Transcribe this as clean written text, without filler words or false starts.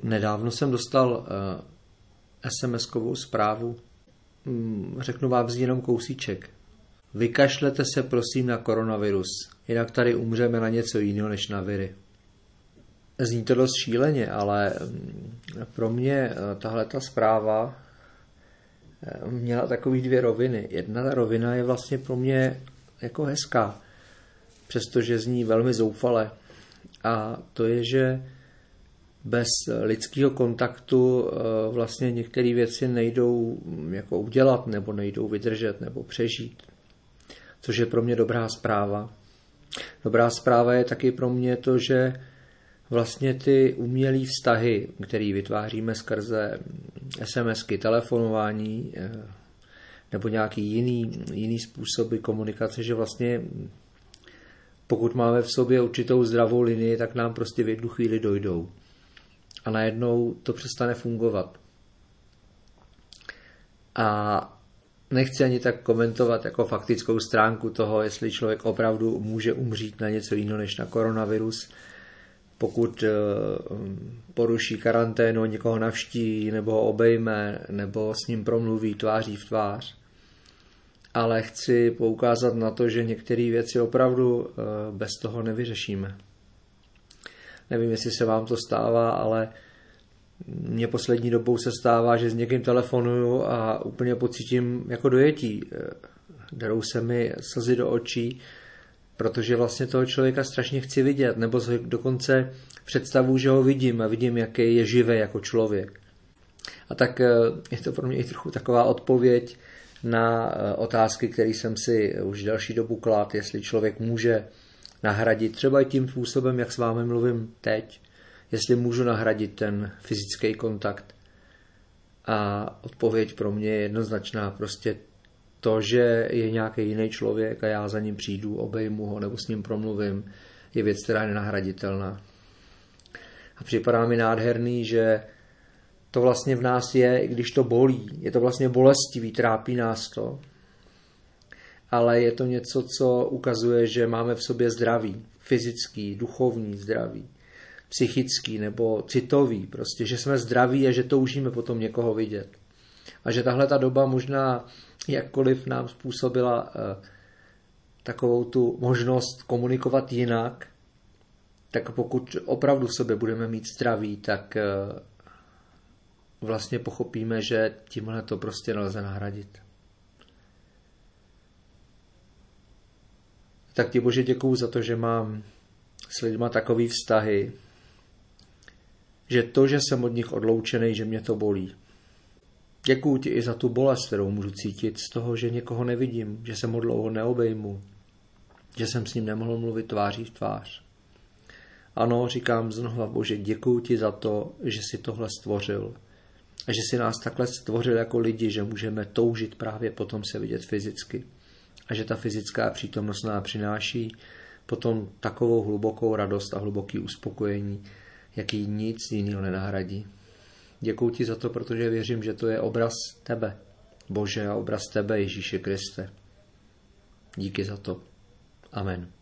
Nedávno jsem dostal SMS-kovou zprávu. Řeknu vám z jenom kousíček. Vykašlete se prosím na koronavirus, jinak tady umřeme na něco jiného než na viry. Zní to dost šíleně, ale pro mě tahleta zpráva měla takový dvě roviny. Jedna rovina je vlastně pro mě jako hezká, přestože zní velmi zoufale. A to je, že bez lidského kontaktu vlastně některé věci nejdou jako udělat, nebo nejdou vydržet, nebo přežít. Což je pro mě dobrá zpráva. Dobrá zpráva je taky pro mě to, že vlastně ty umělé vztahy, které vytváříme skrze SMSky, telefonování nebo nějaký jiný způsoby komunikace, že vlastně pokud máme v sobě určitou zdravou linii, tak nám prostě v jednu chvíli dojdou. A najednou to přestane fungovat. A nechci ani tak komentovat jako faktickou stránku toho, jestli člověk opravdu může umřít na něco jiného než na koronavirus, pokud poruší karanténu, někoho navštíví, nebo ho obejme, nebo s ním promluví tváří v tvář. Ale chci poukázat na to, že některé věci opravdu bez toho nevyřešíme. Nevím, jestli se vám to stává, ale mně poslední dobou se stává, že s někým telefonuju a úplně pocítím jako dojetí. Derou se mi slzy do očí, protože vlastně toho člověka strašně chci vidět, nebo dokonce představu, že ho vidím a vidím, jaký je živý jako člověk. A tak je to pro mě i trochu taková odpověď na otázky, které jsem si už další dobu kladl, jestli člověk může nahradit třeba i tím způsobem, jak s vámi mluvím teď, jestli můžu nahradit ten fyzický kontakt. A odpověď pro mě je jednoznačná, prostě to, že je nějaký jiný člověk a já za ním přijdu, obejmu ho nebo s ním promluvím, je věc, která je nenahraditelná. A připadá mi nádherný, že to vlastně v nás je, i když to bolí. Je to vlastně bolestivý, trápí nás to. Ale je to něco, co ukazuje, že máme v sobě zdraví, fyzický, duchovní zdraví, psychický nebo citový, prostě, že jsme zdraví a že toužíme potom někoho vidět. A že tahle ta doba možná jakkoliv nám způsobila takovou tu možnost komunikovat jinak, tak pokud opravdu v sobě budeme mít zdraví, tak vlastně pochopíme, že tímhle to prostě nelze nahradit. Tak ti Bože děkuju za to, že mám s lidma takový vztahy, že to, že jsem od nich odloučený, že mě to bolí. Děkuju ti i za tu bolest, kterou můžu cítit z toho, že někoho nevidím, že jsem ho dlouho neobejmu, že jsem s ním nemohl mluvit tváří v tvář. Ano, říkám znova, Bože, děkuju ti za to, že jsi tohle stvořil a že jsi nás takhle stvořil jako lidi, že můžeme toužit právě potom se vidět fyzicky a že ta fyzická přítomnost nám přináší potom takovou hlubokou radost a hluboký uspokojení, jaký nic jiného nenahradí. Děkuju ti za to, protože věřím, že to je obraz tebe, Bože, a obraz tebe, Ježíše Kriste. Díky za to. Amen.